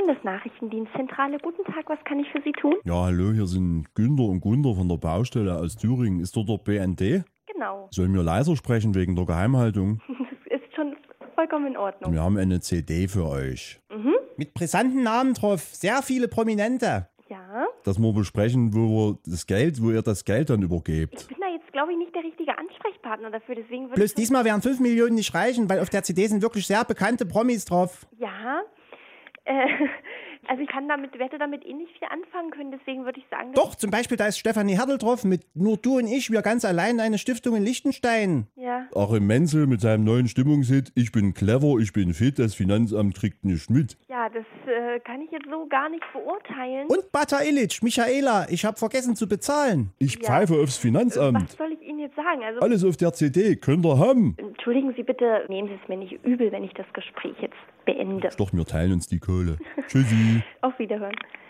Bundesnachrichtendienstzentrale. Guten Tag, was kann ich für Sie tun? Ja, hallo, hier sind Günther und Gunther von der Baustelle aus Thüringen. Ist dort der BND? Genau. Sollen wir leiser sprechen wegen der Geheimhaltung? Das ist schon vollkommen in Ordnung. Wir haben eine CD für euch. Mit brisanten Namen drauf, sehr viele Prominente. Ja, Dass wir besprechen, wo ihr das Geld dann übergebt. ich bin da jetzt, glaube ich, nicht der richtige Ansprechpartner dafür, deswegen würde Bloß ich... diesmal werden 5 Millionen nicht reichen, weil auf der CD sind wirklich sehr bekannte Promis drauf. Ja, also ich werde damit eh nicht viel anfangen können, deswegen würde ich sagen... Doch, zum Beispiel, da ist Stefanie Hertel drauf mit Nur du und ich, wir ganz allein eine Stiftung in Liechtenstein. Ja, Achim Menzel mit seinem neuen Stimmungshit Ich bin clever, ich bin fit, das Finanzamt kriegt nicht mit. ja, das kann ich jetzt so gar nicht beurteilen. Und Bata Illich, Michaela, ich habe vergessen zu bezahlen. Ich Ja. pfeife aufs Finanzamt. Was soll ich Ihnen jetzt sagen? Also, Alles auf der CD, könnt ihr haben. entschuldigen Sie bitte, nehmen Sie es mir nicht übel, wenn ich das Gespräch jetzt beende. Doch, wir teilen uns die Kohle. Tschüssi. Auf Wiederhören.